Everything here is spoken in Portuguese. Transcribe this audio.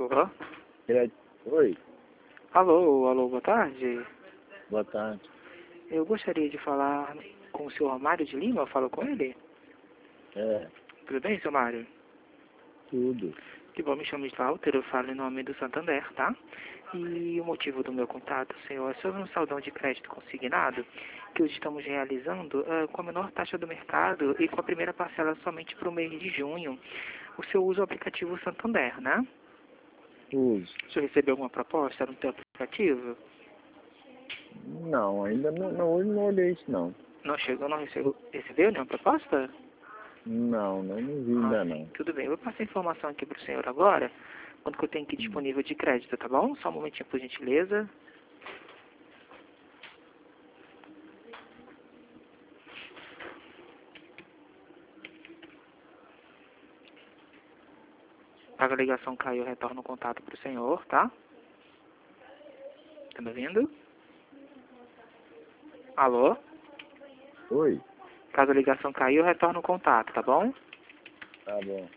Alô? Oi, Alô, boa tarde. boa tarde. Eu gostaria de falar com o senhor Mário de Lima, eu falo com ele? É, Tudo bem, senhor Mário? tudo. Que bom, me chamo de Walter, eu falo em nome do Santander, tá? E o motivo do meu contato, senhor, é sobre um saldão de crédito consignado que hoje estamos realizando com a menor taxa do mercado e com a primeira parcela somente para o mês de junho. O senhor usa o aplicativo Santander, né? Uso. O senhor recebeu alguma proposta no teu aplicativo? Não, ainda hoje não olhei isso não. Não chegou, não recebeu nenhuma proposta? Não vi ainda Sim, não. tudo bem. Eu vou passar a informação aqui para o senhor agora, quanto que eu tenho aqui disponível de crédito, tá bom? Só um momentinho, por gentileza. Caso a ligação caiu, eu retorno o contato para o senhor, tá? Tá me ouvindo? Alô? Oi, Caso a ligação caiu, eu retorno o contato, tá bom? tá bom.